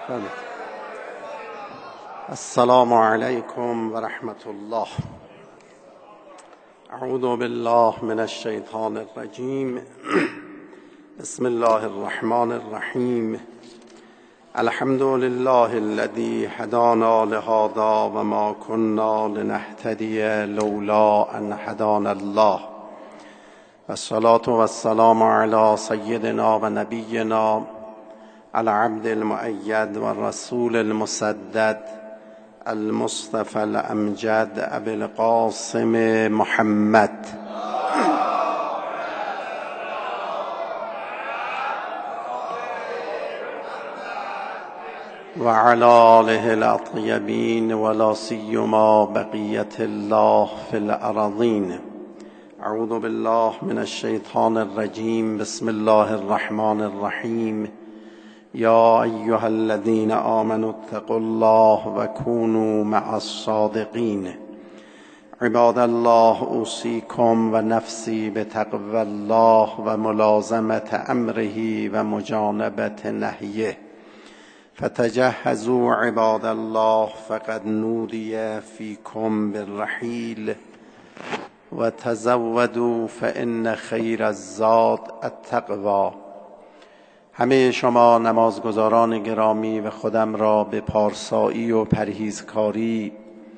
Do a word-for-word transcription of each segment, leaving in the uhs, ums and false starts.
السلام علیکم و رحمت الله. اعوذ بالله من الشیطان الرجیم. بسم الله الرحمن الرحیم. الحمد لله الذي هدانا لهذا و ما كنا لنهتدي لولا ان هدانا الله. والصلاة والسلام على سيدنا و نبينا العبد المؤيد والرسول المسدد المصطفى الامجد ابي القاسم محمد وعلى آله الأطيبين ولا سيما بقية الله في الأراضين. أعوذ بالله من الشيطان الرجيم. بسم الله الرحمن الرحيم. يا أيها الذين آمنوا اتقوا الله وكونوا مع الصادقين. عباد الله أوصيكم ونفسي بتقوى الله وملازمة أمره ومجانبة نهيه. فتجهزوا عباد الله فقد نودي فيكم بالرحيل وتزودوا فإن خير الزاد التقوى. همه شما نمازگزاران گرامی و خودم را به پارسایی و پرهیزکاری،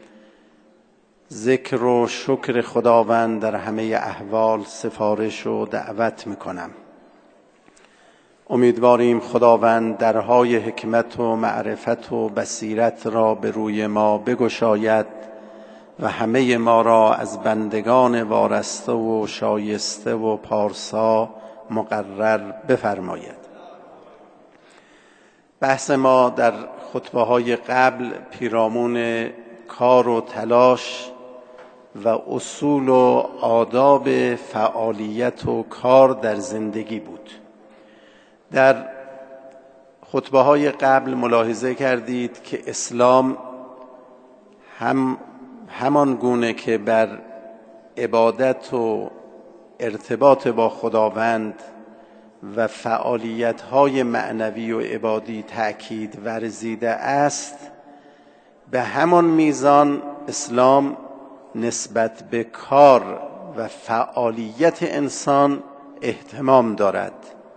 ذکر و شکر خداوند در همه احوال سفارش و دعوت میکنم. امیدواریم خداوند درهای حکمت و معرفت و بصیرت را به روی ما بگشاید و همه ما را از بندگان وارسته و شایسته و پارسا مقرر بفرماید. بحث ما در خطبه‌های قبل پیرامون کار و تلاش و اصول و آداب فعالیت و کار در زندگی بود. در خطبه‌های قبل ملاحظه کردید که اسلام هم همان گونه که بر عبادت و ارتباط با خداوند و فعالیت‌های معنوی و عبادی تأکید ورزیده است، به همان میزان اسلام نسبت به کار و فعالیت انسان اهتمام دارد.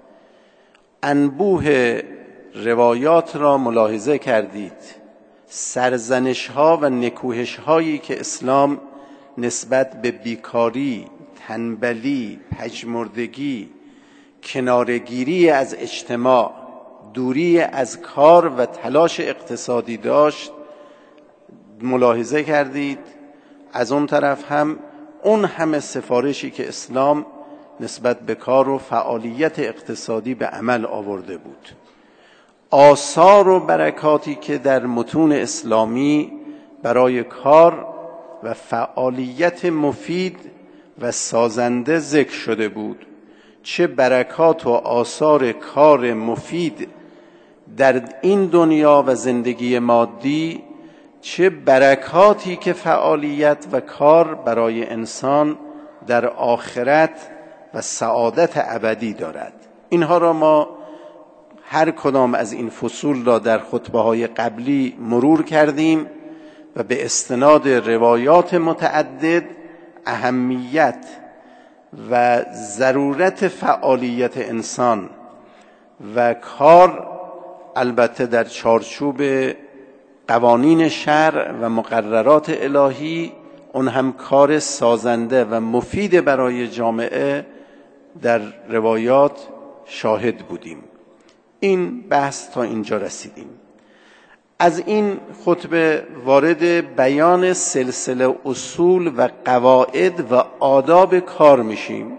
انبوه روایات را ملاحظه کردید، سرزنش‌ها و نکوهش‌هایی که اسلام نسبت به بیکاری، تنبلی، پژمردگی، کنارگیری از اجتماع، دوری از کار و تلاش اقتصادی داشت ملاحظه کردید. از اون طرف هم اون همه سفارشی که اسلام نسبت به کار و فعالیت اقتصادی به عمل آورده بود. آثار و برکاتی که در متون اسلامی برای کار و فعالیت مفید و سازنده ذکر شده بود. چه برکات و آثار کار مفید در این دنیا و زندگی مادی، چه برکاتی که فعالیت و کار برای انسان در آخرت و سعادت ابدی دارد. اینها را ما هر کدام از این فصول را در خطبه‌های قبلی مرور کردیم و به استناد روایات متعدد اهمیت و ضرورت فعالیت انسان و کار، البته در چارچوب قوانین شرع و مقررات الهی، اون هم کار سازنده و مفید برای جامعه، در روایات شاهد بودیم. این بحث تا اینجا رسیدیم. از این خطبه وارد بیان سلسله اصول و قواعد و آداب کار میشیم.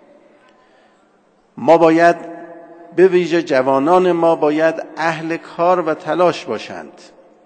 ما باید، به ویژه جوانان ما باید اهل کار و تلاش باشند،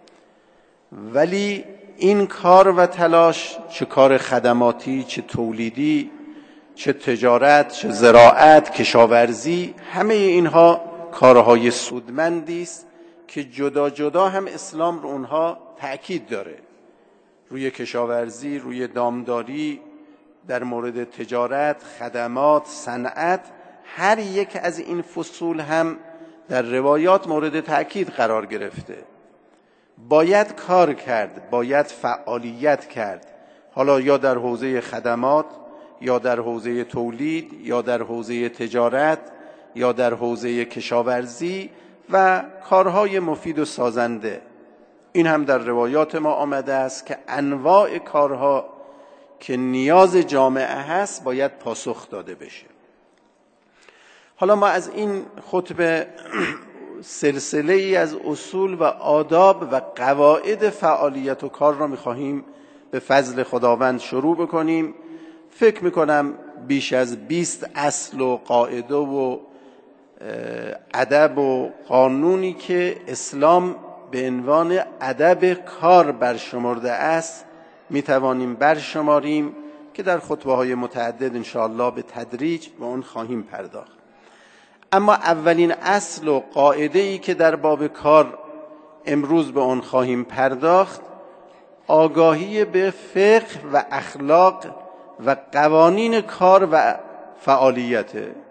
ولی این کار و تلاش، چه کار خدماتی، چه تولیدی، چه تجارت، چه زراعت، کشاورزی، همه اینها کارهای سودمندی است که جدا جدا هم اسلام رو اونها تأکید داره. روی کشاورزی، روی دامداری، در مورد تجارت، خدمات، صنعت، هر یک از این فصول هم در روایات مورد تأکید قرار گرفته. باید کار کرد، باید فعالیت کرد، حالا یا در حوزه خدمات، یا در حوزه تولید، یا در حوزه تجارت، یا در حوزه کشاورزی و کارهای مفید و سازنده. این هم در روایات ما آمده است که انواع کارها که نیاز جامعه هست باید پاسخ داده بشه. حالا ما از این خطبه سلسله ای از اصول و آداب و قواعد فعالیت و کار را می‌خواهیم به فضل خداوند شروع بکنیم. فکر می‌کنم بیش از بیست اصل و قاعده و ادب و قانونی که اسلام به عنوان ادب کار برشمرده است می‌توانیم برشماریم که در خطبه‌های متعدد انشاءالله به تدریج به آن خواهیم پرداخت. اما اولین اصل و قاعده‌ای که در باب کار امروز به آن خواهیم پرداخت آگاهی به فقه و اخلاق و قوانین کار و فعالیت.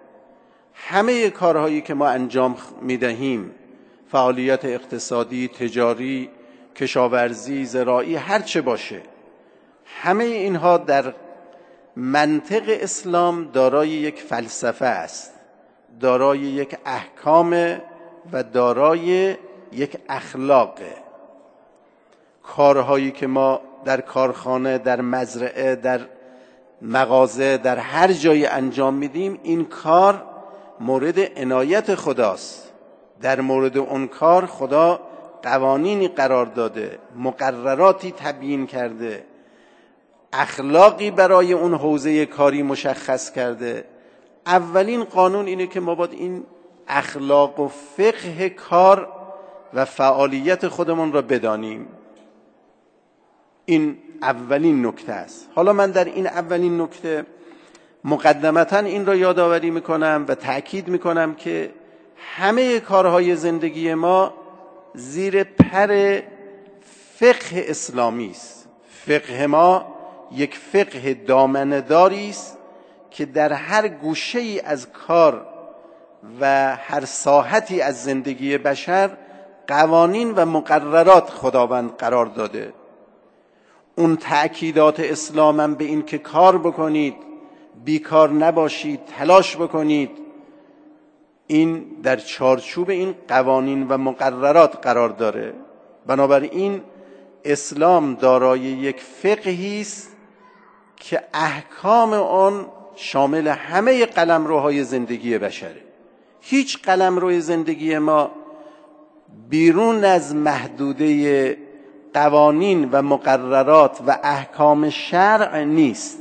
همه کارهایی که ما انجام می‌دهیم، فعالیت اقتصادی، تجاری، کشاورزی، زراعی، هر چه باشه، همه اینها در منطق اسلام دارای یک فلسفه است، دارای یک احکام و دارای یک اخلاق. کارهایی که ما در کارخانه، در مزرعه، در مغازه، در هر جایی انجام میدیم، این کار مورد عنایت خداست. در مورد اون کار خدا قوانینی قرار داده، مقرراتی تبیین کرده، اخلاقی برای اون حوزه کاری مشخص کرده. اولین قانون اینه که ما باید این اخلاق و فقه کار و فعالیت خودمون را بدانیم. این اولین نکته است. حالا من در این اولین نکته مقدمتاً این را یادآوری میکنم و تأکید میکنم که همه کارهای زندگی ما زیر پر فقه اسلامی است. فقه ما یک فقه دامنه‌داری است که در هر گوشه‌ای از کار و هر ساحتی از زندگی بشر قوانین و مقررات خداوند قرار داده. اون تأکیدات اسلام هم به این که کار بکنید، بیکار نباشید، تلاش بکنید، این در چارچوب این قوانین و مقررات قرار داره. بنابراین اسلام دارای یک فقهی است که احکام آن شامل همه قلمروهای زندگی بشره. هیچ قلمروی زندگی ما بیرون از محدوده قوانین و مقررات و احکام شرع نیست.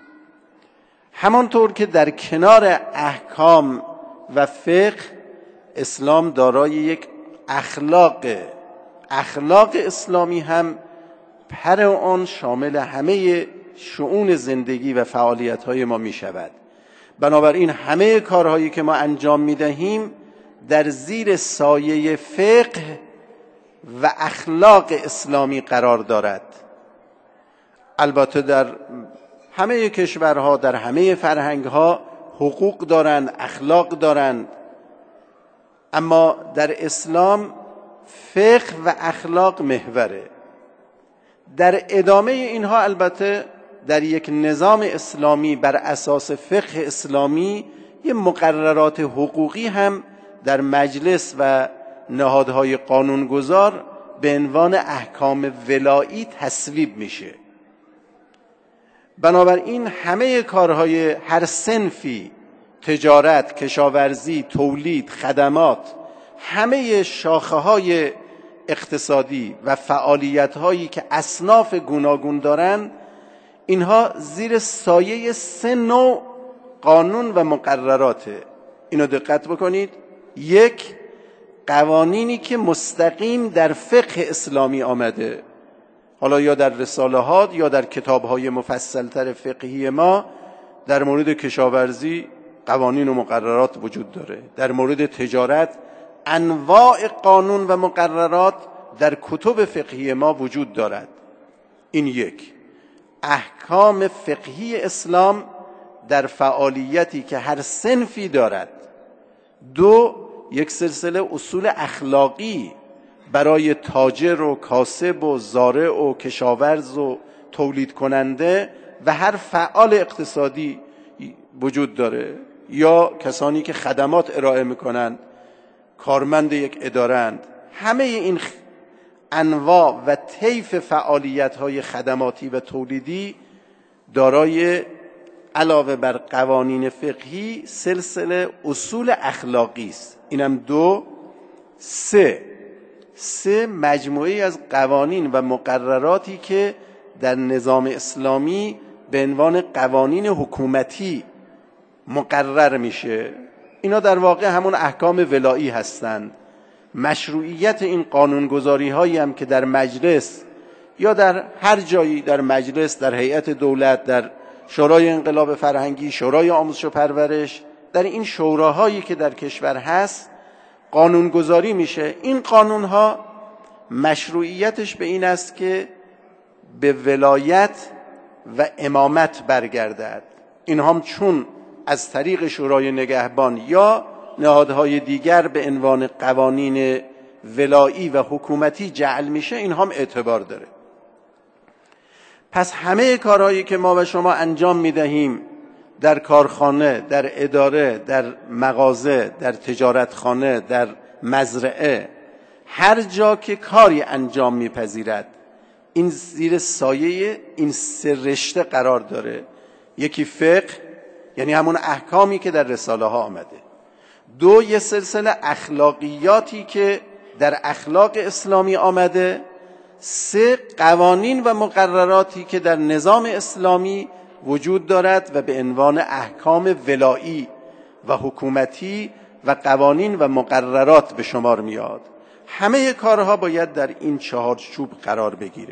همانطور که در کنار احکام و فقه اسلام دارای یک اخلاق اخلاق اسلامی هم پر آن شامل همه شؤون زندگی و فعالیت‌های ما می شود. بنابراین همه کارهایی که ما انجام می دهیم در زیر سایه فقه و اخلاق اسلامی قرار دارد. البته در همه کشورها، در همه فرهنگها حقوق دارند، اخلاق دارند، اما در اسلام فقه و اخلاق محوره. در ادامه اینها البته در یک نظام اسلامی بر اساس فقه اسلامی یه مقررات حقوقی هم در مجلس و نهادهای قانونگذار به عنوان احکام ولایی تصویب میشه. بنابراین همه کارهای هر صنفی، تجارت، کشاورزی، تولید، خدمات، همه شاخه‌های اقتصادی و فعالیت‌هایی که اصناف گوناگون دارند، اینها زیر سایه سه نوع قانون و مقرراته. اینو دقت بکنید. یک، قوانینی که مستقیم در فقه اسلامی آمده، حالا یا در رساله ها یا در کتاب‌های مفصل‌تر فقهی ما. در مورد کشاورزی قوانین و مقررات وجود داره. در مورد تجارت انواع قانون و مقررات در کتب فقهی ما وجود دارد. این یک. احکام فقهی اسلام در فعالیتی که هر صنفی دارد. دو، یک سلسله اصول اخلاقی برای تاجر و کاسب و زارع و کشاورز و تولید کننده و هر فعال اقتصادی وجود داره، یا کسانی که خدمات ارائه میکنند، کارمند یک اداره‌اند. همه این انواع و طیف فعالیت‌های خدماتی و تولیدی دارای علاوه بر قوانین فقهی سلسله اصول اخلاقی است. اینم دو. سه سه مجموعه از قوانین و مقرراتی که در نظام اسلامی به عنوان قوانین حکومتی مقرر میشه. اینا در واقع همون احکام ولایی هستند. مشروعیت این قانونگذاری هایی هم که در مجلس یا در هر جایی، در مجلس، در هیئت دولت، در شورای انقلاب فرهنگی، شورای آموزش و پرورش، در این شوراهایی که در کشور هست قانونگذاری میشه. این قانونها مشروعیتش به این است که به ولایت و امامت برگردد. این هم چون از طریق شورای نگهبان یا نهادهای دیگر به عنوان قوانین ولایی و حکومتی جعل میشه، این هم اعتبار داره. پس همه کارهایی که ما و شما انجام میدهیم در کارخانه، در اداره، در مغازه، در تجارتخانه، در مزرعه، هر جا که کاری انجام میپذیرد، این زیر سایه این سه رشته قرار داره. یکی فقه، یعنی همون احکامی که در رساله ها آمده. دو، یه سلسله اخلاقیاتی که در اخلاق اسلامی آمده. سه، قوانین و مقرراتی که در نظام اسلامی وجود دارد و به عنوان احکام ولایی و حکومتی و قوانین و مقررات به شمار میاد. همه کارها باید در این چهار چوب قرار بگیره.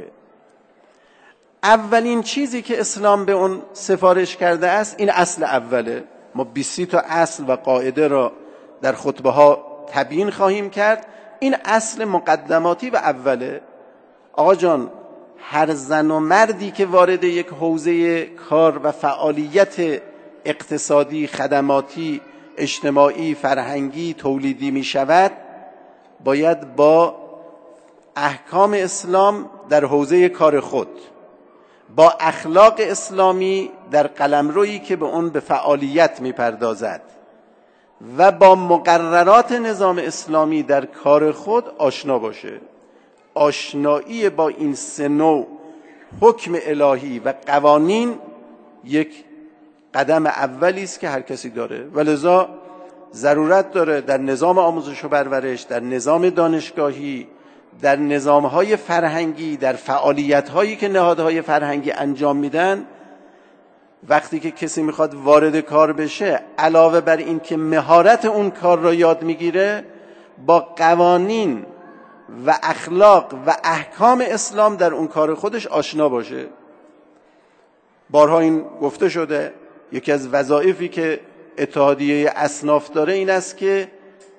اولین چیزی که اسلام به اون سفارش کرده است این اصل اوله. ما بیست تا اصل و قاعده را در خطبه ها تبیین خواهیم کرد. این اصل مقدماتی و اوله. آقا جان، هر زن و مردی که وارد یک حوزه کار و فعالیت اقتصادی، خدماتی، اجتماعی، فرهنگی، تولیدی می شود، باید با احکام اسلام در حوزه کار خود، با اخلاق اسلامی در قلمرویی که به اون به فعالیت می پردازد و با مقررات نظام اسلامی در کار خود آشنا باشه. آشنایی با این سه نوع حکم الهی و قوانین یک قدم اولی است که هر کسی داره و لذا ضرورت داره در نظام آموزش و پرورش، در نظام دانشگاهی، در نظام‌های فرهنگی، در فعالیت‌هایی که نهادهای فرهنگی انجام میدن، وقتی که کسی میخواد وارد کار بشه، علاوه بر این که مهارت اون کار را یاد میگیره، با قوانین و اخلاق و احکام اسلام در اون کار خودش آشنا باشه. بارها این گفته شده، یکی از وظایفی که اتحادیه اصناف داره این است که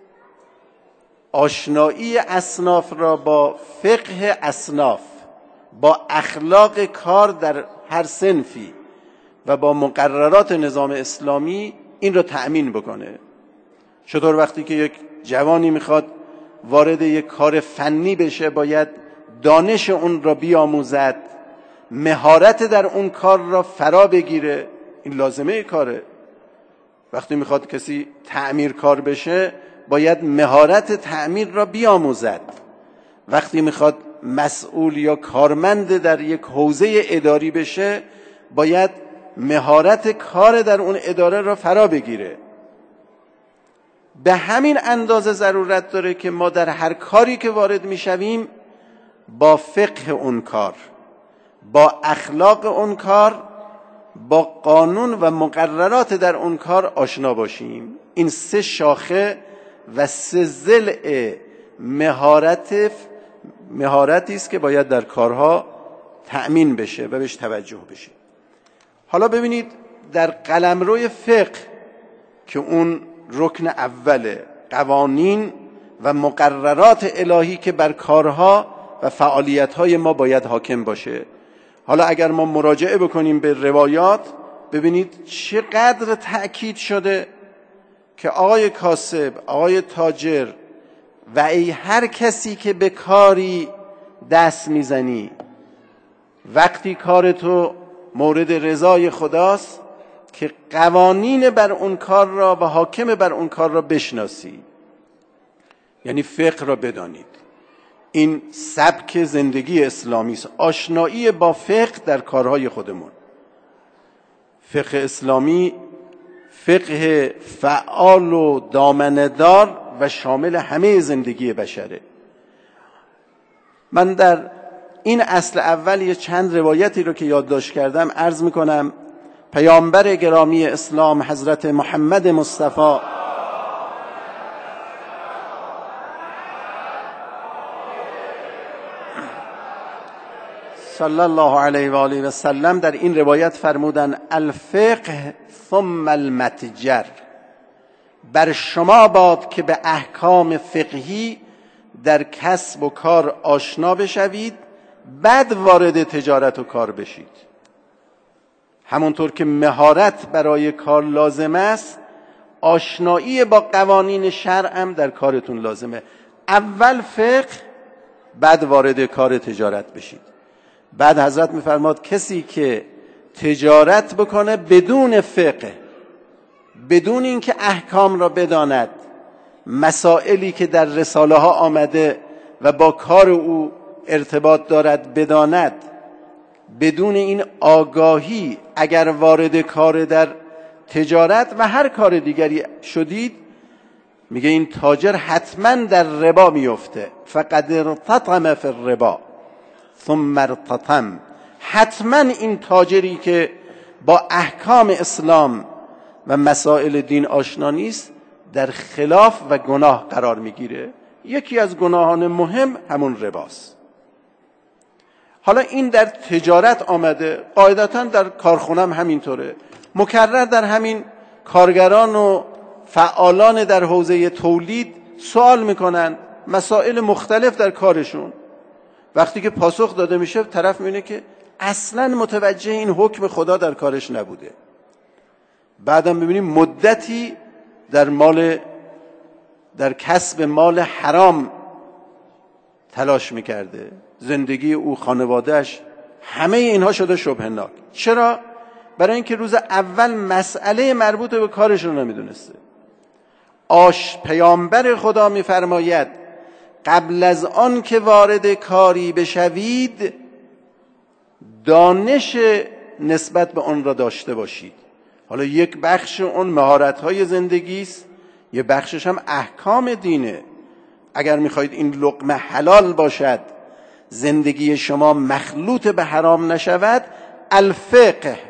آشنایی اصناف را با فقه اصناف، با اخلاق کار در هر صنفی و با مقررات نظام اسلامی این را تأمین بکنه. چطور وقتی که یک جوانی میخواد وارد یک کار فنی بشه باید دانش اون را بیاموزد، مهارت در اون کار را فرا بگیره، این لازمه کاره. وقتی میخواد کسی تعمیرکار بشه باید مهارت تعمیر را بیاموزد. وقتی میخواد مسئول یا کارمند در یک حوزه اداری بشه باید مهارت کار در اون اداره را فرا بگیره. به همین اندازه ضرورت داره که ما در هر کاری که وارد میشویم با فقه اون کار، با اخلاق اون کار، با قانون و مقررات در اون کار آشنا باشیم. این سه شاخه و سه ضلع مهارت مهارتی است که باید در کارها تأمین بشه و بهش توجه بشه. حالا ببینید در قلمروی فقه که اون رکن اوله، قوانین و مقررات الهی که بر کارها و فعالیت‌های ما باید حاکم باشه. حالا اگر ما مراجعه بکنیم به روایات ببینید چقدر تأکید شده که آقای کاسب، آقای تاجر و ای هر کسی که به کاری دست میزنی، وقتی کار تو مورد رضای خداست که قوانین بر اون کار را و حاکم بر اون کار را بشناسی، یعنی فقه را بدانید. این سبک زندگی اسلامی است، آشنایی با فقه در کارهای خودمون. فقه اسلامی فقه فعال و دامنه‌دار و شامل همه زندگی بشره. من در این اصل اول یه چند روایتی رو که یادداشت کردم عرض میکنم. پیامبر گرامی اسلام حضرت محمد مصطفی صلی الله علیه و آله و سلم در این روایت فرمودن الفقه ثم المتجر، بر شما باد که به احکام فقهی در کسب و کار آشنا بشوید، بعد وارد تجارت و کار بشید. همونطور که مهارت برای کار لازم است، آشنایی با قوانین شرع هم در کارتون لازمه. اول فقه، بعد وارد کار تجارت بشید. بعد حضرت میفرماد کسی که تجارت بکنه بدون فقه، بدون اینکه احکام را بداند، مسائلی که در رساله ها آمده و با کار او ارتباط دارد بداند، بدون این آگاهی اگر وارد کار در تجارت و هر کار دیگری شدید، میگه این تاجر حتما در ربا میفته. فقد ارتطم فی الربا ثم ارتطم، حتما این تاجری که با احکام اسلام و مسائل دین آشنا نیست در خلاف و گناه قرار میگیره. یکی از گناهان مهم همون رباست. حالا این در تجارت آمده، قاعدتا در کارخونه هم همینطوره. مکرر در همین کارگران و فعالان در حوزه تولید سوال میکنن مسائل مختلف در کارشون. وقتی که پاسخ داده میشه طرف میبینه که اصلا متوجه این حکم خدا در کارش نبوده. بعدم میبینیم مدتی در مال در کسب مال حرام تلاش میکرده، زندگی او، خانوادهش، همه اینها شده شبهناک. چرا؟ برای اینکه روز اول مسئله مربوط به کارش رو نمیدونسته. آش پیامبر خدا میفرماید قبل از آن که وارد کاری بشوید دانش نسبت به آن را داشته باشید. حالا یک بخش اون مهارت‌های زندگی است، یک بخشش هم احکام دینه. اگر میخواید این لقمه حلال باشد، زندگی شما مخلوط به حرام نشود، الفقه.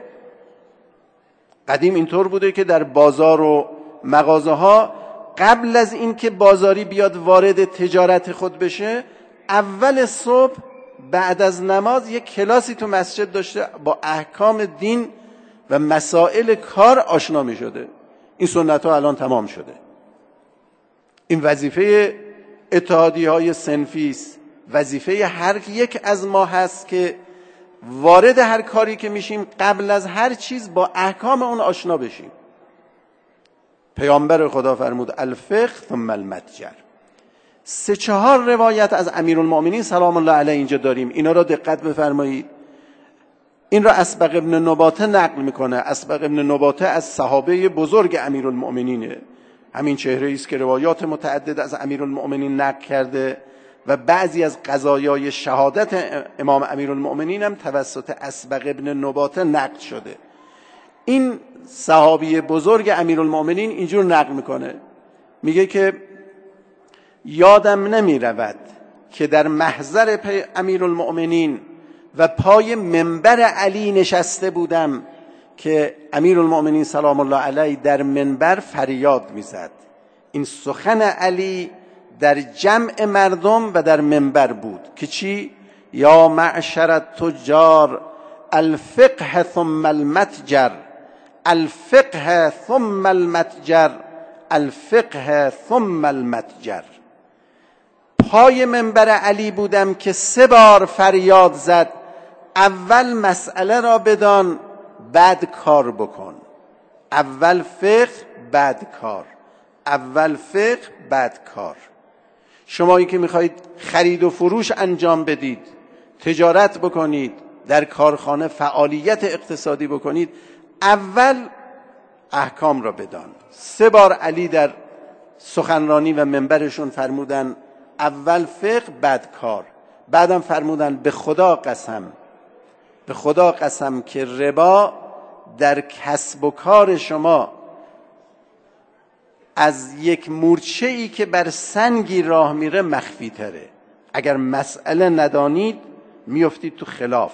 قدیم اینطور بوده که در بازار و مغازه ها قبل از اینکه بازاری بیاد وارد تجارت خود بشه، اول صبح بعد از نماز یک کلاسی تو مسجد داشته، با احکام دین و مسائل کار آشنا می شده. این سنت ها الان تمام شده. این وظیفه اتحادی های صنفی است، وظیفه هر یک از ما هست که وارد هر کاری که میشیم قبل از هر چیز با احکام اون آشنا بشیم. پیامبر خدا فرمود الفقه ثم المتجر. سه چهار روایت از امیرالمؤمنین سلام الله علیه اینجا داریم، اینا را دقت بفرمایید. این را اسبغ ابن نباته نقل میکنه. اسبغ ابن نباته از صحابه بزرگ امیرالمؤمنینه. همین چهره است که روایات متعدد از امیرالمؤمنین نقل کرده و بعضی از قضایای شهادت امام امیرالمؤمنین هم توسط اسبغ ابن نباته نقل شده. این صحابی بزرگ امیرالمؤمنین اینجور نقل میکنه، میگه که یادم نمی رود که در محضر امیرالمؤمنین و پای منبر علی نشسته بودم که امیرالمؤمنین سلام الله علیه در منبر فریاد میزد. این سخن علی در جمع مردم و در منبر بود که چی؟ یا معشر التجار الفقه ثم المتجر، الفقه ثم المتجر، الفقه ثم المتجر. پای منبر علی بودم که سه بار فریاد زد اول مسئله را بدان بعد کار بکن. اول فقه بعد کار. اول فقه بعد کار. شمایی که میخواهید خرید و فروش انجام بدید، تجارت بکنید، در کارخانه فعالیت اقتصادی بکنید، اول احکام را بدان. سه بار علی در سخنرانی و منبرشون فرمودن اول فقه بعد کار. بعدم فرمودن به خدا قسم، به خدا قسم که ربا در کسب و کار شما از یک مورچه‌ای که بر سنگی راه میره مخفی تره. اگر مسئله ندانید میافتید تو خلاف.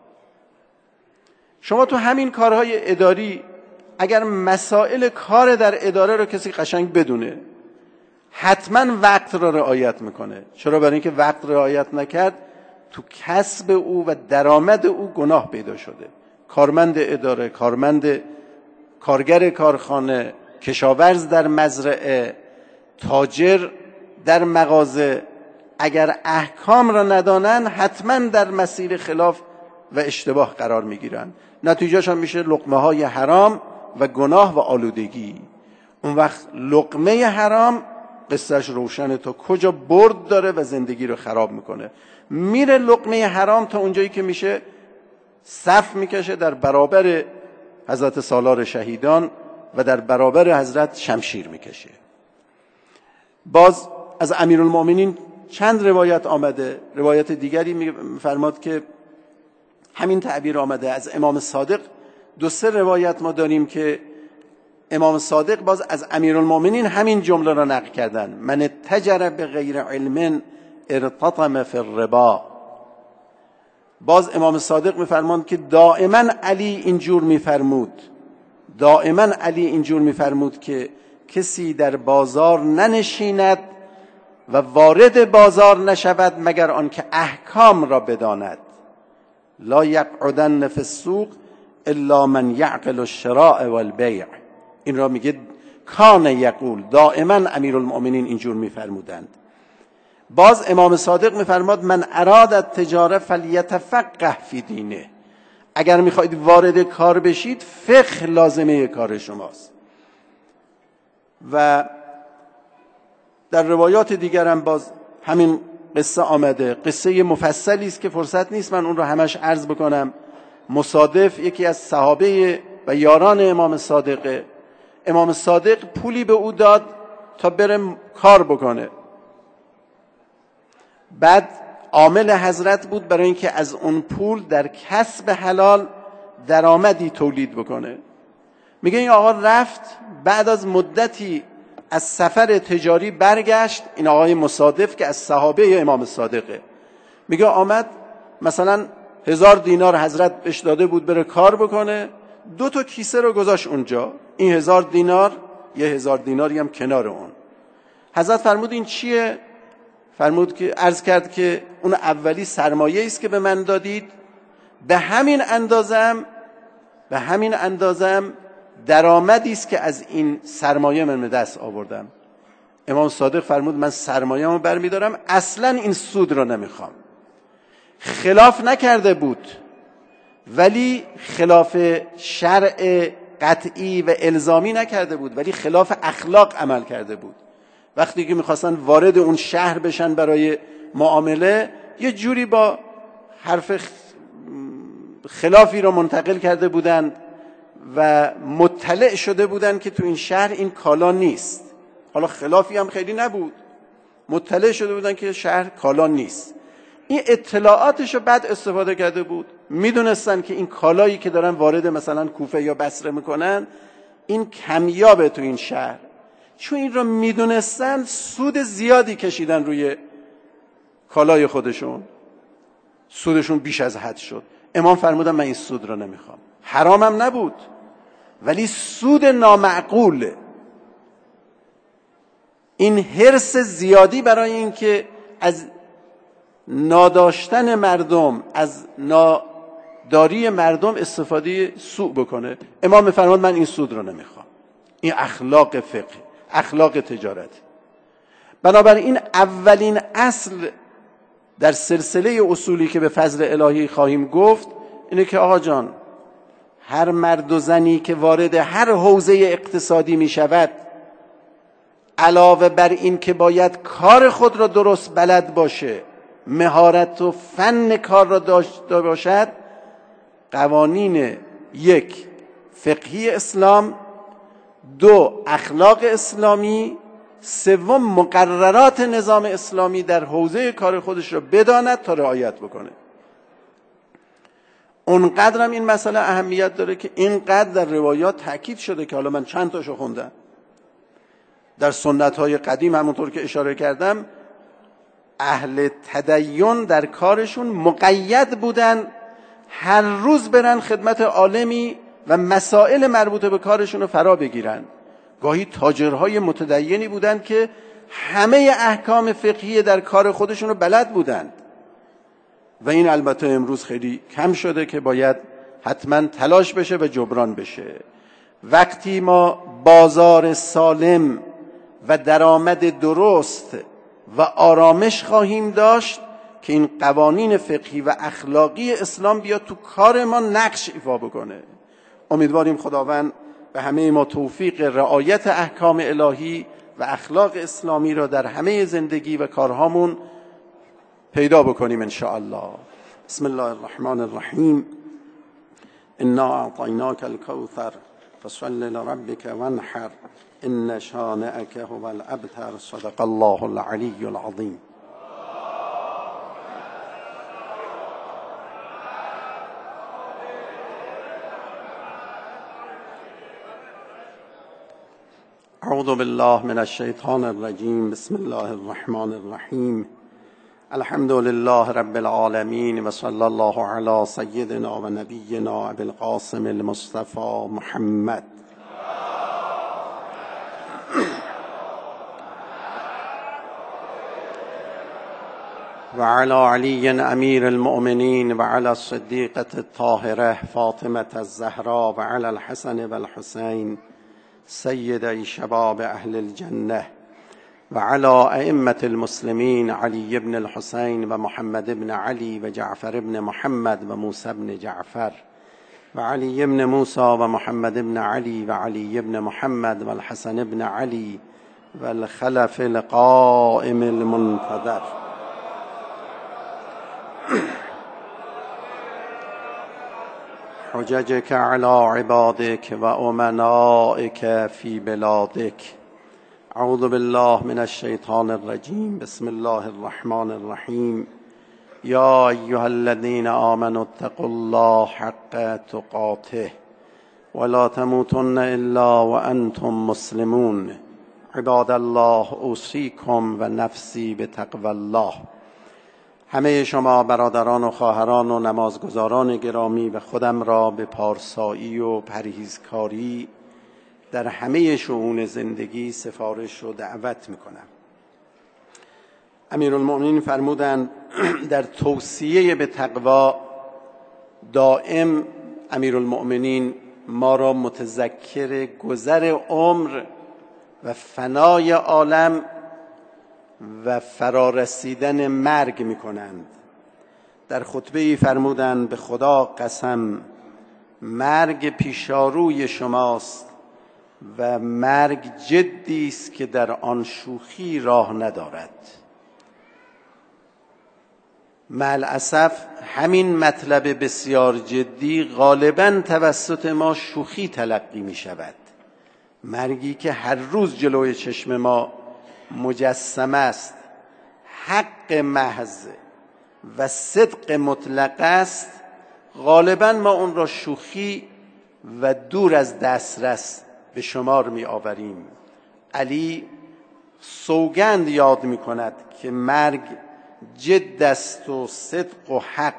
شما تو همین کارهای اداری اگر مسائل کار در اداره رو کسی قشنگ بدونه، حتما وقت را رعایت میکنه. چرا؟ برای اینکه وقت رعایت نکرد تو کسب او و درآمد او گناه پیدا شده. کارمند اداره، کارمند کارگر کارخانه، کشاورز در مزرعه، تاجر در مغازه، اگر احکام را ندانن حتما در مسیر خلاف و اشتباه قرار میگیرن. نتیجهش هم میشه لقمه های حرام و گناه و آلودگی. اون وقت لقمه حرام قصهش روشنه تا کجا برد داره و زندگی رو خراب میکنه. میره لقمه حرام تا اونجایی که میشه صف میکشه در برابر حضرت سالار شهیدان و در برابر حضرت شمشیر میکشه. باز از امیرالمؤمنین چند روایت آمده. روایت دیگری میفرماد که همین تعبیر آمده. از امام صادق دو سه روایت ما داریم که امام صادق باز از امیرالمؤمنین همین جمله را نقل کردن: من اتجر بغیر علم ارتطم فی الربا. باز امام صادق میفرماند که دائما علی اینجور میفرمود، دائما علی اینجور میفرمود که کسی در بازار ننشیند و وارد بازار نشود مگر آنکه احکام را بداند. لا یقعدن فی السوق الا من یعقل الشراء والبیع. این را میگه کان یقول، دائما امیرالمؤمنین اینجور میفرمودند. باز امام صادق میفرماد من اراد التجاره فلیتفقه فی دینه. اگر میخواید وارد کار بشید فقه لازمه کار شماست. و در روایات دیگر هم باز همین قصه آمده. قصه مفصلی است که فرصت نیست من اون رو همش عرض بکنم. مصادف یکی از صحابه و یاران امام صادقه. امام صادق پولی به او داد تا بره کار بکنه. بعد عامل حضرت بود برای اینکه از اون پول در کسب حلال درآمدی تولید بکنه. میگه این آقا رفت، بعد از مدتی از سفر تجاری برگشت. این آقای مصادف که از صحابه امام صادقه، میگه آمد مثلا هزار دینار حضرت بهش داده بود بره کار بکنه، دو تا کیسه رو گذاشت اونجا. این هزار دینار، یه هزار دیناری هم کنار اون. حضرت فرمود این چیه؟ فرمود که عرض کرد که اون اولی سرمایه است که به من دادید، به همین اندازم به همین اندازم درآمدی است که از این سرمایه من به دست آوردم. امام صادق فرمود من سرمایه‌مو برمی‌دارم، اصلاً این سود رو نمیخوام. خلاف نکرده بود، ولی خلاف شرع قطعی و الزامی نکرده بود، ولی خلاف اخلاق عمل کرده بود. وقتی که میخواستن وارد اون شهر بشن برای معامله، یه جوری با حرف خلافی رو منتقل کرده بودن و مطلع شده بودن که تو این شهر این کالا نیست. حالا خلافی هم خیلی نبود، مطلع شده بودن که شهر کالا نیست. این اطلاعاتش رو بعد استفاده کرده بود. میدونستن که این کالایی که دارن وارد مثلا کوفه یا بصره میکنن این کمیابه تو این شهر. چون این رو میدونستن سود زیادی کشیدن روی کالای خودشون، سودشون بیش از حد شد. امام فرمودن من این سود رو نمیخوام. حرامم نبود، ولی سود نامعقول. این حرص زیادی برای این که از ناداشتن مردم، از ناداری مردم استفاده سوء بکنه. امام فرمود من این سود رو نمیخوام. این اخلاق فقه، اخلاق تجارت. بنابراین اولین اصل در سلسله اصولی که به فضل الهی خواهیم گفت اینه که آقا جان، هر مرد و زنی که وارد هر حوزه اقتصادی می شود علاوه بر این که باید کار خود را درست بلد باشه، مهارت و فن کار را داشته باشد، قوانین یک فقهی اسلام، دو اخلاق اسلامی، سوم مقررات نظام اسلامی در حوزه کار خودش را بداند تا رعایت بکنه. اونقدرم این مسئله اهمیت داره که اینقدر در روایات تاکید شده که حالا من چند تاشو خوندم. در سنت‌های قدیم همونطور که اشاره کردم اهل تدین در کارشون مقید بودن هر روز برن خدمت عالمی و مسائل مربوط به کارشون رو فرا بگیرن. گاهی تاجرهای متدینی بودن که همه احکام فقهی در کار خودشون رو بلد بودند و این البته امروز خیلی کم شده که باید حتما تلاش بشه و جبران بشه. وقتی ما بازار سالم و درآمد درست و آرامش خواهیم داشت که این قوانین فقهی و اخلاقی اسلام بیاد تو کار ما نقش ایفا بکنه. امیدواریم خداوند به همه ما توفیق رعایت احکام الهی و اخلاق اسلامی را در همه زندگی و کارهامون پیدا بکنیم ان شاء الله. بسم الله الرحمن الرحیم. انا اعطیناک الکوثر فصل لربک وانحر ان شانئک هو الابتر. صدق الله العلی العظیم. اعوذ بالله من الشیطان الرجیم. بسم الله الرحمن الرحیم. الحمد لله رب العالمین و صلی الله علی سیدنا و نبینا ابی القاسم المصطفى محمد. و علی علی امیر المؤمنین و علی الصدیقة الطاهرة فاطمة الزهراء و علی الحسن و الحسین سیدی شباب اهل الجنه و علی ائمة المسلمین علی بن الحسین و محمد بن علی و جعفر بن محمد و موسی بن جعفر و علی بن موسی و محمد بن علی و علی بن محمد و الحسن بن علی و الخلف القائم المنتظر. حججك على عبادك وأمنائك في بلادك. اعوذ بالله من الشیطان الرجیم. بسم الله الرحمن الرحیم. یا ایها الذین آمنوا اتقوا الله حق تقاته ولا تموتن الا وانتم مسلمون. عباد الله اوصیکم و نفسی بتقوی الله. همه شما برادران و خواهران و نمازگزاران گرامی و خودم را به پارسایی و پرهیزکاری در همه شؤون زندگی سفارش و دعوت میکنم. امیرالمؤمنین فرمودند در توصیه به تقوا دائم امیرالمؤمنین ما را متذکر گذر عمر و فنای عالم و فرارسیدن مرگ میکنند. در خطبه‌ای فرمودند به خدا قسم مرگ پیشاروی شماست و مرگ جدی است که در آن شوخی راه ندارد. ملعصف همین مطلب بسیار جدی غالباً توسط ما شوخی تلقی می شود. مرگی که هر روز جلوی چشم ما مجسم است، حق محض و صدق مطلق است، غالباً ما اون را شوخی و دور از دسترس به شمار می آوریم. علی سوگند یاد می کند که مرگ جد است و صدق و حق.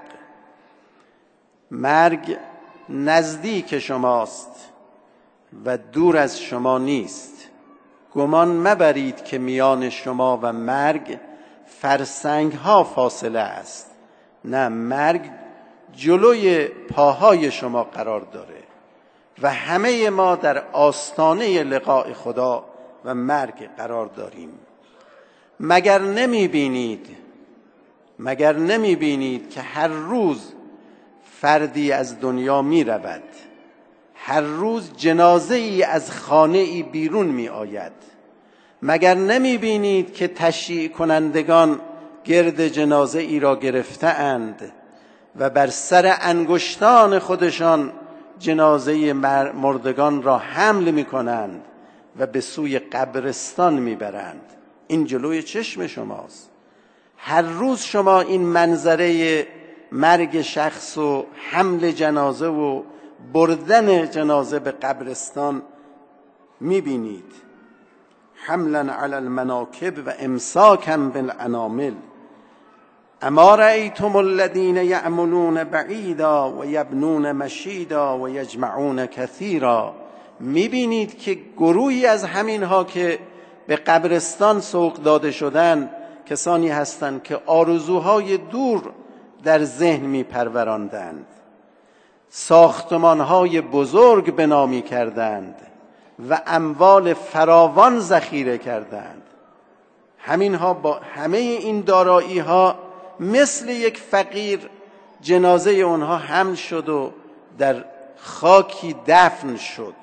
مرگ نزدیک شماست و دور از شما نیست. گمان مبرید که میان شما و مرگ فرسنگ ها فاصله است. نه، مرگ جلوی پاهای شما قرار داره و همه ما در آستانه لقاء خدا و مرگ قرار داریم. مگر نمی بینید مگر نمی بینید که هر روز فردی از دنیا می رود، هر روز جنازه ای از خانه ای بیرون می آید مگر نمی بینید که تشییع کنندگان گرد جنازه ای را گرفته اند و بر سر انگشتان خودشان جنازه مردگان را حمل می کنند و به سوی قبرستان می برند. این جلوی چشم شماست. هر روز شما این منظره مرگ شخص و حمل جنازه و بردن جنازه به قبرستان می بینید. حملا علی المناکب و امساکا بالانامل. اما رأیتم الذین یعملون بعیدا و یبنون مشیدا و یجمعون کثیرا. میبینید که گروهی از همینها که به قبرستان سوق داده شدن کسانی هستند که آرزوهای دور در ذهن میپروراندند، ساختمانهای بزرگ بنا میکردند و اموال فراوان ذخیره کردند. همینها با همه این دارایی ها مثل یک فقیر جنازه اونها حمل شد و در خاکی دفن شد.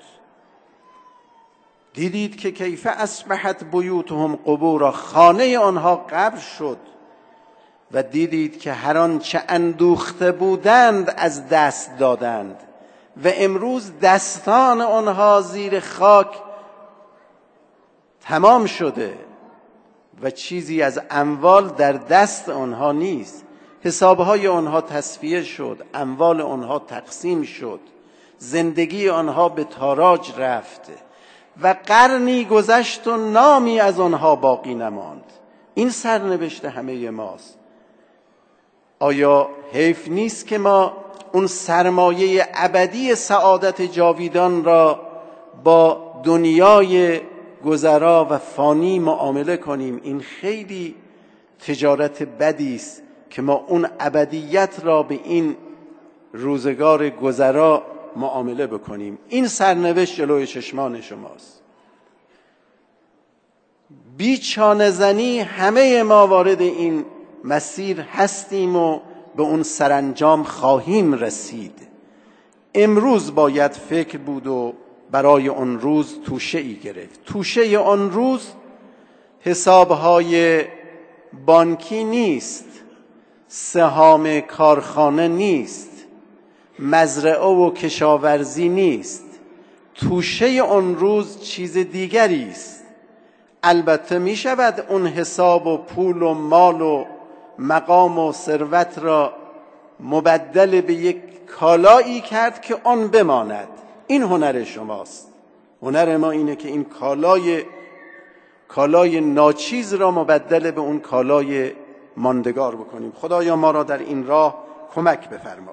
دیدید که کیف اصبحت بیوتهم قبورا، خانه آنها قبر شد. و دیدید که هر آنچه اندوخته بودند از دست دادند و امروز دستان آنها زیر خاک تمام شده و چیزی از اموال در دست آنها نیست. حسابهای آنها تصفیه شد، اموال آنها تقسیم شد، زندگی آنها به تاراج رفت و قرنی گذشت و نامی از آنها باقی نماند. این سرنوشت همه ماست. آیا حیف نیست که ما اون سرمایه ابدی سعادت جاویدان را با دنیای گذرا و فانی معامله کنیم؟ این خیلی تجارت بدی است که ما اون ابدیت را به این روزگار گذرا معامله بکنیم. این سرنوشت جلوی چشمان شماست. بی چانه زنی همه ما وارد این مسیر هستیم و به اون سرانجام خواهیم رسید. امروز باید فکر بود و برای اون روز توشه ای گرفت. توشه اون روز حسابهای بانکی نیست، سهام کارخانه نیست، مزرعه و کشاورزی نیست. توشه اون روز چیز دیگری است. البته می شود اون حساب و پول و مال و مقام و ثروت را مبدل به یک کالایی کرد که آن بماند. این هنر شماست. هنر ما اینه که این کالای کالای ناچیز را مبدل به اون کالای ماندگار بکنیم. خدایا ما را در این راه کمک بفرما.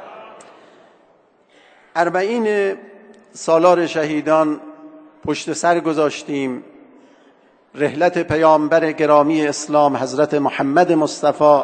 اربعین سالار شهیدان پشت سر گذاشتیم. رحلت پیامبر گرامی اسلام حضرت محمد مصطفی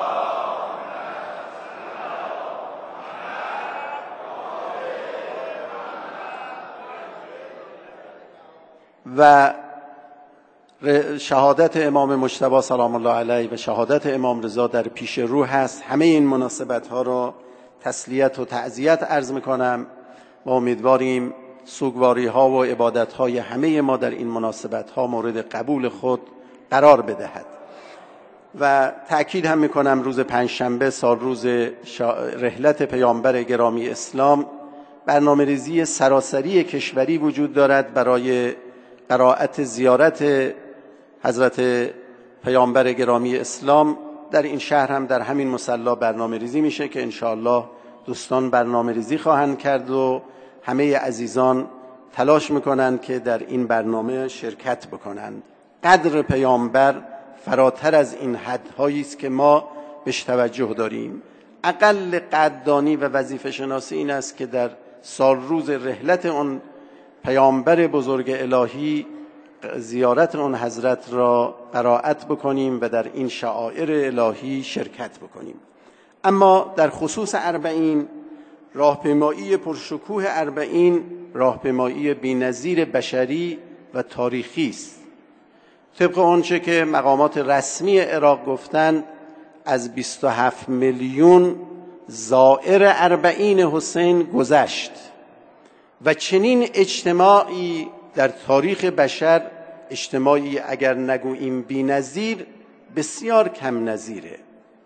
و شهادت امام مجتبی سلام الله علیه و شهادت امام رضا در پیش رو هست. همه این مناسبت ها را تسلیت و تعزیت عرض میکنم و امیدواریم سوگواری ها و عبادت های همه ما در این مناسبت ها مورد قبول خود قرار بدهد. و تأکید هم میکنم روز پنجشنبه سال روز رحلت پیامبر گرامی اسلام برنامه ریزی سراسری کشوری وجود دارد برای قرائت زیارت حضرت پیامبر گرامی اسلام. در این شهر هم در همین مصلی برنامه ریزی میشه که انشاءالله دوستان برنامه ریزی خواهند کرد و همه عزیزان تلاش میکنند که در این برنامه شرکت بکنند. قدر پیامبر فراتر از این حدهایی است که ما بهش توجه داریم. اقل قدردانی و وظیفه شناسی این است که در سال روز رحلت اون پیامبر بزرگ الهی زیارت اون حضرت را قرائت بکنیم و در این شعائر الهی شرکت بکنیم. اما در خصوص اربعین، راهپیمایی پرشکوه اربعین راهپیمایی بی‌نظیر بشری و تاریخی است. طبق آنچه که مقامات رسمی عراق گفتند از بیست و هفت میلیون زائر اربعین حسین گذشت و چنین اجتماعی در تاریخ بشر اجتماعی اگر نگوییم بی‌نظیر بسیار کم نظیره.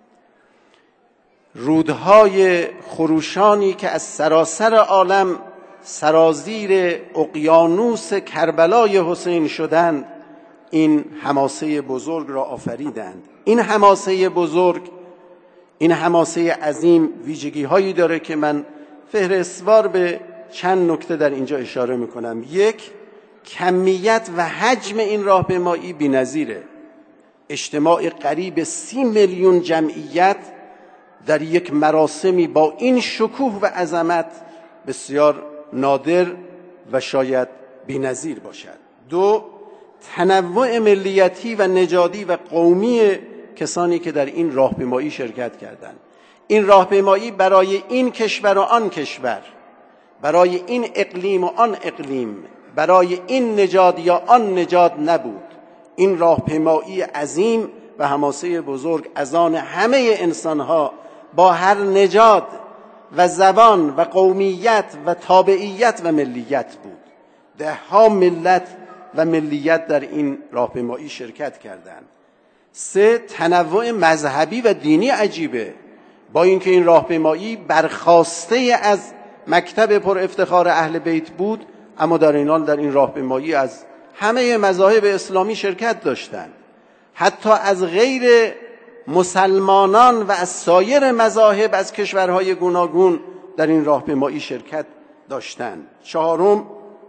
رودهای خروشانی که از سراسر عالم سرازیر اقیانوس کربلای حسین شدند این حماسه بزرگ را آفریدند. این حماسه بزرگ، این حماسه عظیم ویژگی هایی داره که من فهرستوار به چند نکته در اینجا اشاره میکنم. یک، کمیت و حجم این راهپیمایی بی‌نظیره. اجتماع قریب سی میلیون جمعیت در یک مراسمی با این شکوه و عظمت بسیار نادر و شاید بی‌نظیر باشد. دو، تنوع ملیتی و نژادی و قومی کسانی که در این راهپیمایی شرکت کردند. این راهپیمایی برای این کشور و آن کشور، برای این اقلیم و آن اقلیم، برای این نژاد یا آن نژاد نبود. این راهپیمایی عظیم و حماسه بزرگ از آن همه انسانها با هر نژاد و زبان و قومیت و تابعیت و ملیت بود. ده ها ملت و ملیت در این راهپیمایی شرکت کردند. سه، تنوع مذهبی و دینی عجیبه. با اینکه این راهپیمایی برخواسته از مکتب پر افتخار اهل بیت بود، اما در این حال در این راهپیمایی از همه مذاهب اسلامی شرکت داشتند. حتی از غیر مسلمانان و از سایر مذاهب از کشورهای گوناگون در این راهپیمایی شرکت داشتند. چهارم،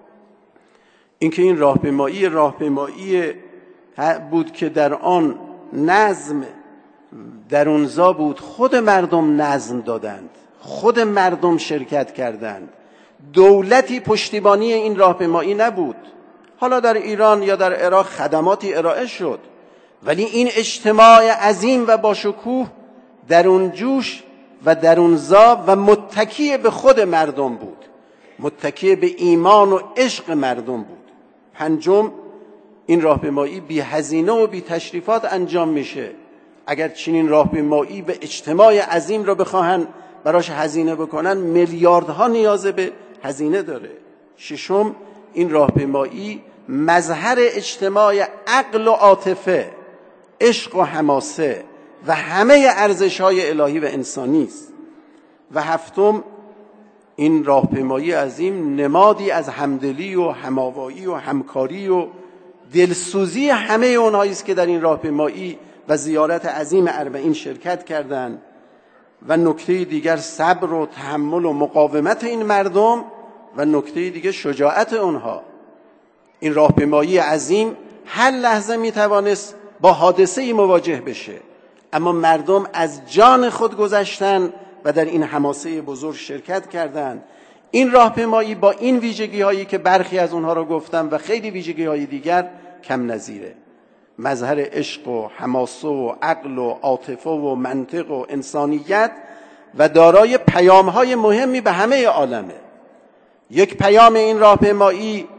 اینکه این راهپیمایی راهپیمایی بود که در آن نظم درونزا بود. خود مردم نظم دادند، خود مردم شرکت کردند. دولتی پشتیبانی این راهپیمایی نبود. حالا در ایران یا در عراق خدماتی ارائه شد، ولی این اجتماع عظیم و با شکوه درون جوش و درونزا و متکی به خود مردم بود، متکی به ایمان و عشق مردم بود. پنجم، این راهپیمایی بی هزینه و بی تشریفات انجام میشه. اگر چنین راهپیمایی به اجتماع عظیم را بخواهن براش هزینه بکنن، میلیاردها نیاز به هزینه داره. ششم، این راهپیمایی مظهر اجتماع عقل و عاطفه، عشق و حماسه و همه ارزش‌های الهی و انسانی است. و هفتم، این راهپیمایی عظیم نمادی از همدلی و هماوایی و همکاری و دلسوزی همه اونهایی است که در این راهپیمایی و زیارت عظیم اربعین شرکت کردند. و نکته دیگر صبر و تحمل و مقاومت این مردم و نکته دیگر شجاعت اونها. این راهپیمایی عظیم هر لحظه میتوانست با حادثه‌ای مواجه بشه، اما مردم از جان خود گذشتن و در این حماسه بزرگ شرکت کردند. این راهپیمایی با این ویژگی هایی که برخی از اونها رو گفتم و خیلی ویژگی های دیگر کم نظیره. مظهر عشق و حماسه و عقل و عاطفه و منطق و انسانیت و دارای پیام های مهمی به همه عالمه. یک پیام این راهپیمایی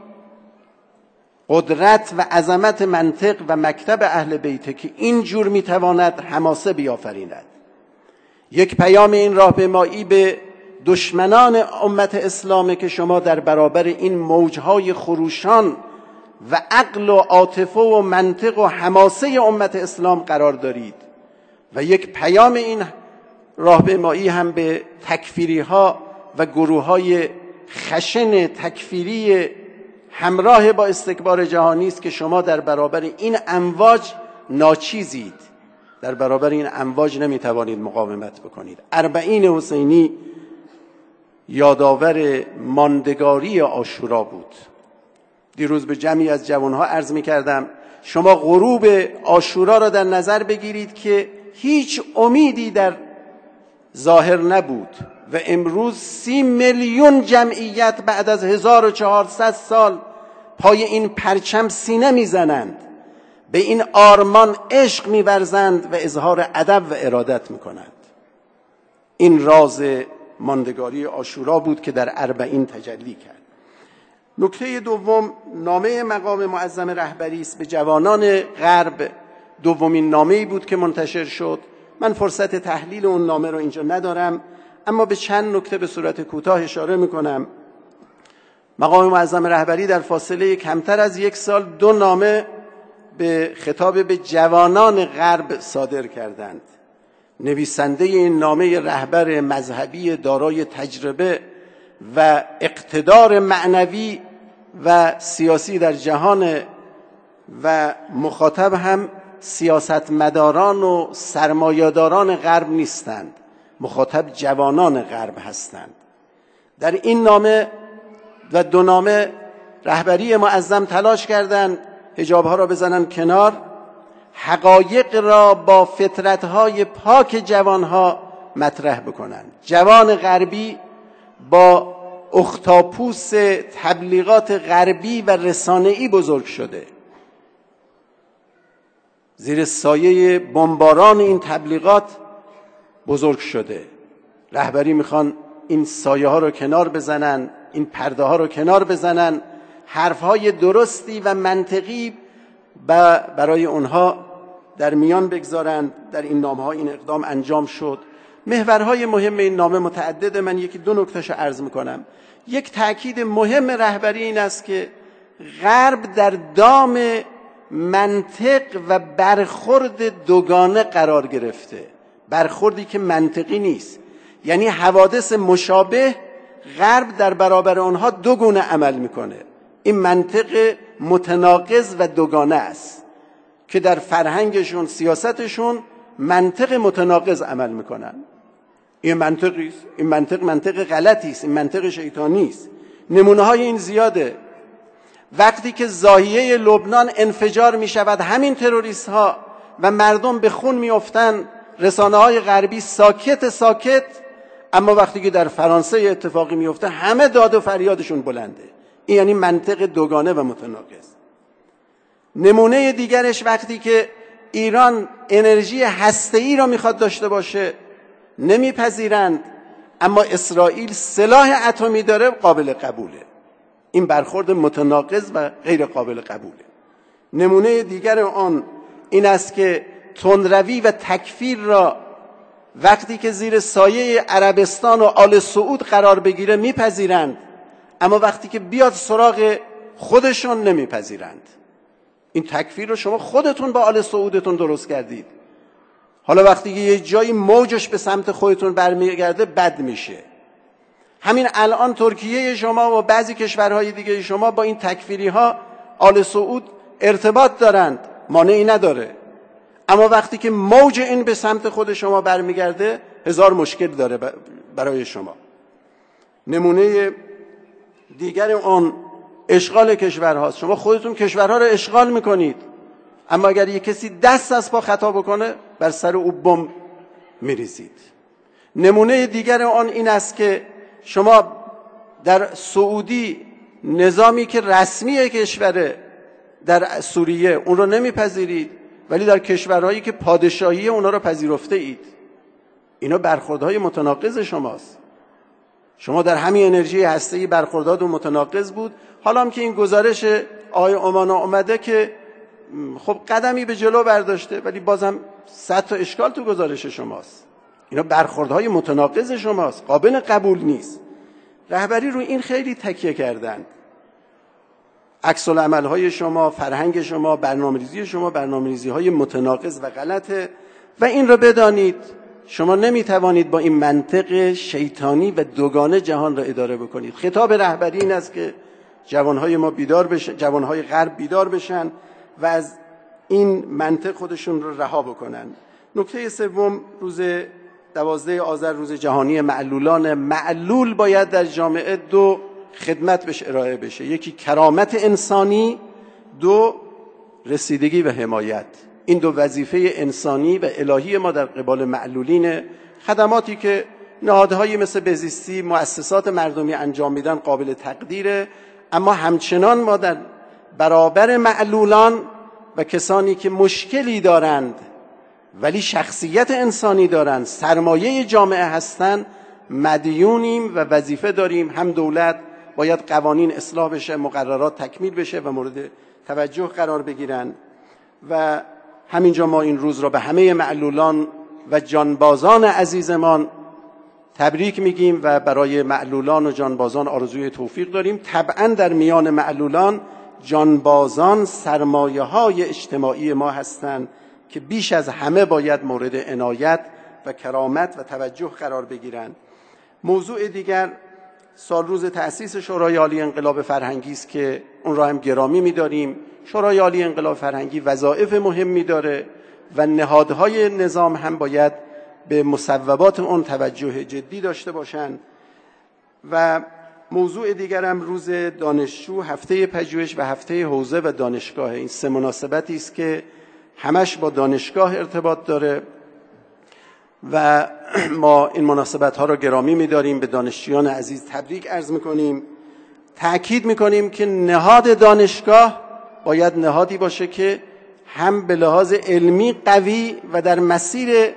قدرت و عظمت منطق و مکتب اهل بیت که اینجور میتواند حماسه بیافریند. یک پیام این راهپیمایی به دشمنان امت اسلامه که شما در برابر این موجهای خروشان و عقل و عاطفه و منطق و حماسه امت اسلام قرار دارید. و یک پیام این راهپیمایی هم به تکفیری ها و گروه های خشن تکفیری همراه با استکبار جهانی است که شما در برابر این امواج ناچیزید، در برابر این امواج نمیتوانید مقاومت بکنید. اربعین حسینی یادآور ماندگاری عاشورا بود. دیروز به جمعی از جوانها عرض می‌کردم شما غروب عاشورا را در نظر بگیرید که هیچ امیدی در ظاهر نبود و امروز سی میلیون جمعیت بعد از هزار و چهارصد سال پای این پرچم سینه میزنند، به این آرمان عشق می‌ورزند و اظهار ادب و ارادت می‌کنند. این راز ماندگاری عاشورا بود که در اربعین تجلی کرد. نکته دوم، نامه مقام معظم رهبری است به جوانان غرب. دومین نامه‌ای بود که منتشر شد. من فرصت تحلیل اون نامه رو اینجا ندارم، اما به چند نکته به صورت کوتاه اشاره میکنم. مقام معظم رهبری در فاصله کمتر از یک سال دو نامه به خطاب به جوانان غرب صادر کردند. نویسنده این نامه رهبر مذهبی دارای تجربه و اقتدار معنوی و سیاسی در جهان و مخاطب هم سیاستمداران و سرمایه‌داران غرب نیستند، مخاطب جوانان غرب هستند. در این نامه و دو نامه رهبری معظم تلاش کردند حجابها را بزنن کنار، حقایق را با فطرت‌های پاک جوانها مطرح بکنند. جوان غربی با اختاپوس تبلیغات غربی و رسانه‌ای بزرگ شده، زیر سایه بمباران این تبلیغات بزرگ شده. رهبری میخوان این سایه ها رو کنار بزنن، این پرده ها رو کنار بزنن، حرف های درستی و منطقی برای اونها در میان بگذارند. در این نامه ها این اقدام انجام شد. محورهای مهم این نامه متعدده، من یکی دو نکتهشو عرض میکنم. یک تأکید مهم رهبری این است که غرب در دام منطق و برخورد دوگانه قرار گرفته، برخوردی که منطقی نیست. یعنی حوادث مشابه غرب در برابر آنها دو گونه عمل میکنه. این منطق متناقض و دوگانه است که در فرهنگشون، سیاستشون منطق متناقض عمل میکنن. این منطقی است، این منطق منطق غلطی است، این منطق شیطانی است. نمونه های این زیاده. وقتی که ضاحیه لبنان انفجار می شود، همین تروریست ها و مردم به خون می افتن، رسانه های غربی ساکت ساکت، اما وقتی که در فرانسه اتفاقی می افته همه داد و فریادشون بلنده. این یعنی منطق دوگانه و متناقض. نمونه دیگرش وقتی که ایران انرژی هسته‌ای را میخواد داشته باشه نمیپذیرند، اما اسرائیل سلاح اتمی داره، قابل قبوله. این برخورد متناقض و غیر قابل قبوله. نمونه دیگر آن این است که تندروی و تکفیر را وقتی که زیر سایه عربستان و آل سعود قرار بگیره میپذیرند، اما وقتی که بیاد سراغ خودشون نمیپذیرند. این تکفیر رو شما خودتون با آل سعودتون درست کردید. حالا وقتی که یه جایی موجش به سمت خودتون برمیگرده بد میشه. همین الان ترکیه شما و بعضی کشورهای دیگه شما با این تکفیری ها آل سعود ارتباط دارند، مانعی نداره، اما وقتی که موج این به سمت خود شما برمیگرده هزار مشکل داره برای شما. نمونه دیگر اون اشغال کشورهاست. شما خودتون کشورها رو اشغال میکنید، اما اگر یک کسی دست از پا خطا بکنه بر سر او بمب میریزید. نمونه دیگر آن این است که شما در سعودی نظامی که رسمی کشوره در سوریه اون رو نمیپذیرید، ولی در کشورهایی که پادشاهی اونا رو پذیرفته اید. اینا برخوردهای متناقض شماست. شما در همین انرژی هسته‌ای برخوردات متناقض بود. حالا هم که این گزارش آقای اومانا اومده که خب قدمی به جلو برداشته، ولی بازم صد تا اشکال تو گزارش شماست. اینا برخوردهای متناقض شماست، قابل قبول نیست. رهبری رو این خیلی تکیه کردن. عکس العمل‌های شما، فرهنگ شما، برنامه‌ریزی شما برنامه‌ریزی‌های متناقض و غلطه و این رو بدانید شما نمیتوانید با این منطق شیطانی و دوگانه جهان را اداره بکنید. خطاب رهبری این است که جوانهای ما بیدار بشن، جوانهای غرب بیدار بشن و از این منطق خودشون رو رها بکنن. نکته سوم، روز دوازده آذر روز جهانی معلولان. معلول باید در جامعه دو خدمت بهش ارائه بشه، یکی کرامت انسانی، دو رسیدگی و حمایت. این دو وظیفه انسانی و الهی ما در قبال معلولین. خدماتی که نهادهایی مثل بهزیستی، مؤسسات مردمی انجام میدن قابل تقدیره، اما همچنان ما در برابر معلولان و کسانی که مشکلی دارند ولی شخصیت انسانی دارند، سرمایه جامعه هستند، مدیونیم و وظیفه داریم. هم دولت باید قوانین اصلاح بشه، مقررات تکمیل بشه و مورد توجه قرار بگیرن و همینجا ما این روز را به همه معلولان و جانبازان عزیزمان تبریک میگیم و برای معلولان و جانبازان آرزوی توفیق داریم. طبعا در میان معلولان جانبازان سرمایه های اجتماعی ما هستند که بیش از همه باید مورد عنایت و کرامت و توجه قرار بگیرند. موضوع دیگر سال روز تأسیس شورای عالی انقلاب فرهنگی است که اون را هم گرامی می‌داریم. شورای عالی انقلاب فرهنگی وظایف مهمی داره و نهادهای نظام هم باید به مصوبات اون توجه جدی داشته باشند. و موضوع دیگر هم روز دانشجو، هفته پژوهش و هفته حوزه و دانشگاه. این سه مناسبتی است که همش با دانشگاه ارتباط داره و ما این مناسبت ها را گرامی می‌داریم. به دانشجویان عزیز تبریک عرض می‌کنیم. تأکید می‌کنیم که نهاد دانشگاه باید نهادی باشه که هم به لحاظ علمی قوی و در مسیر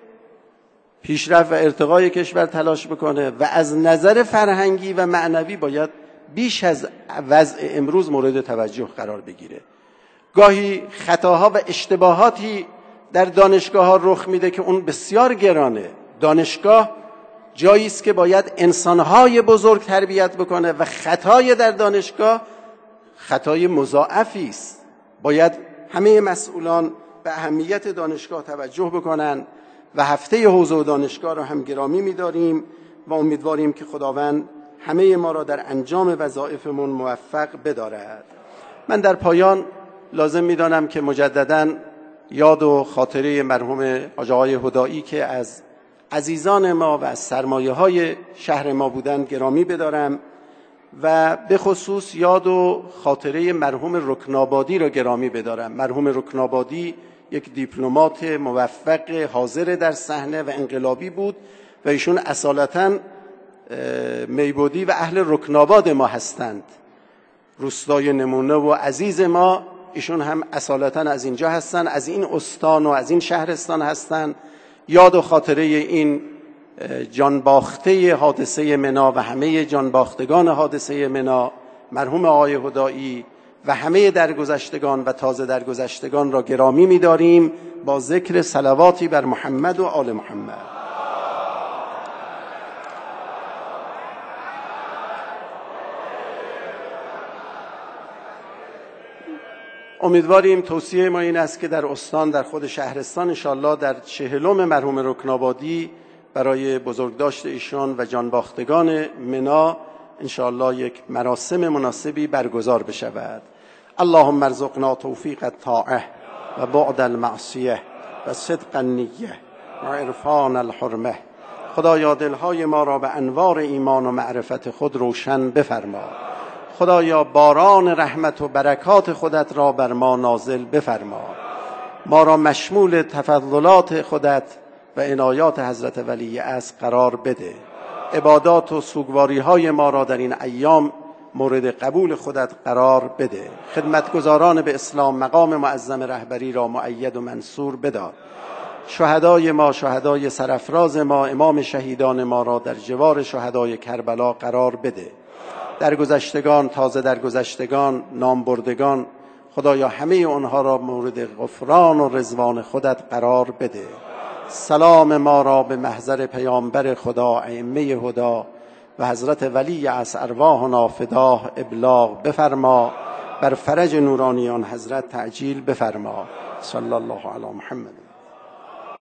پیشرفت و ارتقای کشور تلاش بکنه و از نظر فرهنگی و معنوی باید بیش از وضع امروز مورد توجه قرار بگیره. گاهی خطاها و اشتباهاتی در دانشگاه ها رخ میده که اون بسیار گرانه. دانشگاه جایی است که باید انسانهای بزرگ تربیت بکنه و خطای در دانشگاه خطای مضاعفی است. باید همه مسئولان به اهمیت دانشگاه توجه بکنن و هفته حوزه و دانشگاه را هم گرامی می‌داریم و امیدواریم که خداوند همه ما را در انجام وظایفمون موفق بدارد. من در پایان لازم می‌دانم که مجدداً یاد و خاطره مرحوم حاج آقای هدایی که از عزیزان ما و از سرمایه‌های شهر ما بودند گرامی بدارم و به خصوص یاد و خاطره مرحوم رکنابادی را گرامی بدارم. مرحوم رکنابادی یک دیپلمات موفق حاضر در صحنه و انقلابی بود و ایشون اصالتاً میبودی و اهل رکناباد ما هستند. روستای نمونه و عزیز ما ایشون هم اصالتاً از اینجا هستند، از این استان و از این شهرستان هستند. یاد و خاطره این جانباخته حادثه منا و همه جانباختگان حادثه منا مرحوم آقای هدایی و همه درگذشتگان و تازه درگذشتگان را گرامی می‌داریم با ذکر صلواتی بر محمد و آل محمد. امیدواریم توصیه ما این است که در استان، در خود شهرستان انشاءالله در چهلم مرحوم رکنابادی برای بزرگداشت ایشان و جانباختگان منا انشاءالله یک مراسم مناسبی برگزار بشود. اللهم ارزقنا توفیق الطاعه و بعد المعصیه و صدق النیه و عرفان الحرمه. خدایا دلهای ما را به انوار ایمان و معرفت خود روشن بفرما. خدایا باران رحمت و برکات خودت را بر ما نازل بفرما. ما را مشمول تفضلات خودت و عنایات حضرت ولی عصر قرار بده. عبادات و سوگواری های ما را در این ایام مورد قبول خودت قرار بده. خدمتگزاران به اسلام مقام معظم رهبری را مؤید و منصور بدار. شهدای ما، شهدای سرافراز ما، امام شهیدان ما را در جوار شهدای کربلا قرار بده. درگذشتگان، تازه درگذشتگان، نامبردگان، خدایا همه اونها را مورد غفران و رضوان خودت قرار بده. سلام ما را به محضر پیامبر خدا، ائمه هدا و حضرت ولی عصر ارواحنا فداه ابلاغ بفرما. بر فرج نورانیان حضرت تعجیل بفرما. صلی الله علی محمد.